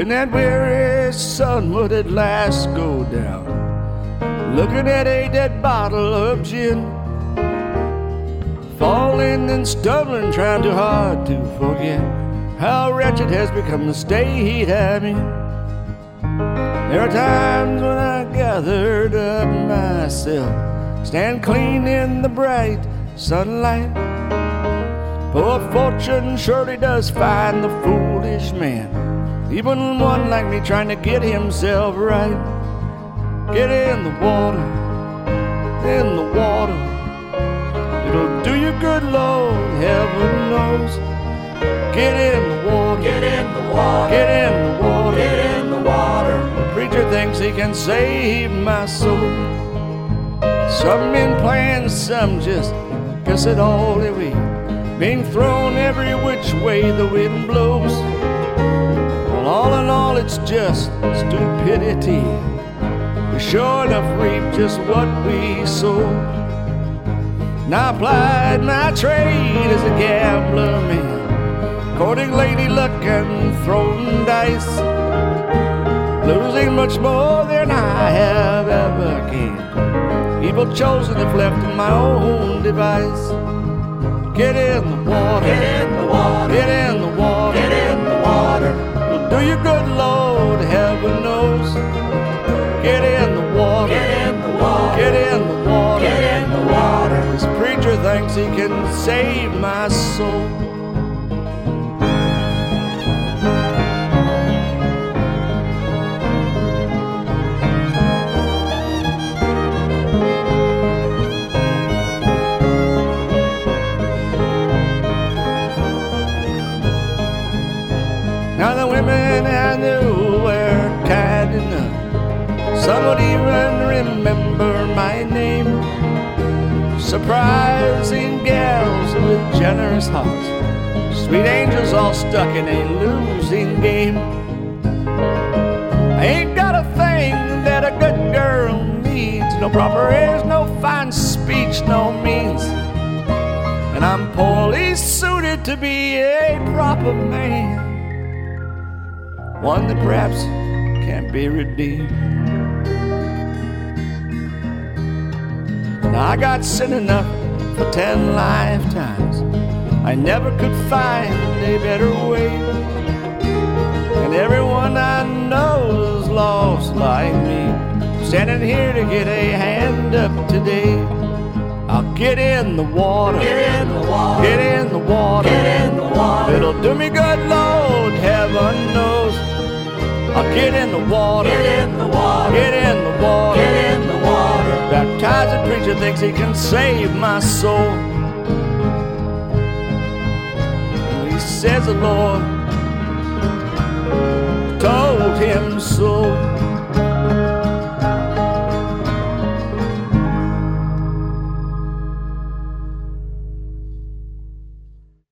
when that weary sun would at last go down, looking at a dead bottle of gin, falling and stumbling, trying too hard to forget how wretched has become the state I'm in. There are times when I gathered up myself, stand clean in the bright sunlight. Poor fortune surely does find the foolish man, even one like me trying to get himself right. Get in the water, in the water. It'll do you good, Lord, heaven knows. Get in the water, Get in the water, get in the water. get in the water. The preacher thinks he can save my soul. Some men plan, some just guess it all their way, being thrown every which way the wind blows. Well, all in all, it's just stupidity. We sure enough reap just what we sow. And I applied my trade as a gambler man, courting lady luck and throwing dice, losing much more than I have ever gained. Evil chosen if left in my own device. Get in the water, Get in the water, get in the water. get in the water. It'll do you good, Lord, heaven knows. Get in the water, Get in the water, get in the water. get in the water. This preacher thinks he can save my soul. Now the women I knew were kind enough, some would even remember my name. Surprising gals with generous hearts, sweet angels all stuck in a losing game. I ain't got a thing that a good girl needs, no proper airs, no fine speech, no means. And I'm poorly suited to be a proper man, one that perhaps can't be redeemed. Now I got sin enough for 10 lifetimes, I never could find a better way. And everyone I know is lost like me, standing here to get a hand up today. I'll get in the water, Get in the water, get in the water. get in the water. It'll do me good, Lord, heaven knows. I'll get in the water, Get in the water, get in the water. get in the water. Baptized preacher thinks he can save my soul. He says the Lord told him so.